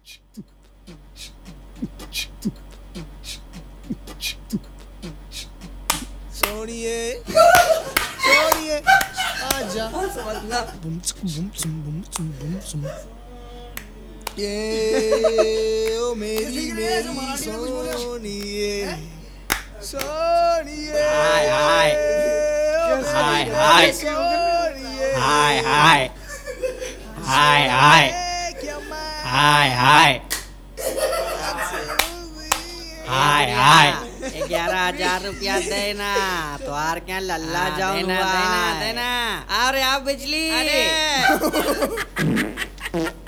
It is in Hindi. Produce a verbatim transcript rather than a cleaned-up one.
सोनिए सोनिए आजा बुम बुम बुम बुम बुम ये ओ मेरी मेरी सोनिए सोनिए हाय हाय हाय हाय हाय हाय हाय हाय हाय हाय हाय हाय ग्यारह हजार रुपया देना तो आर क्या लल्ला जाओ देना देना देना अरे आप बिजली अरे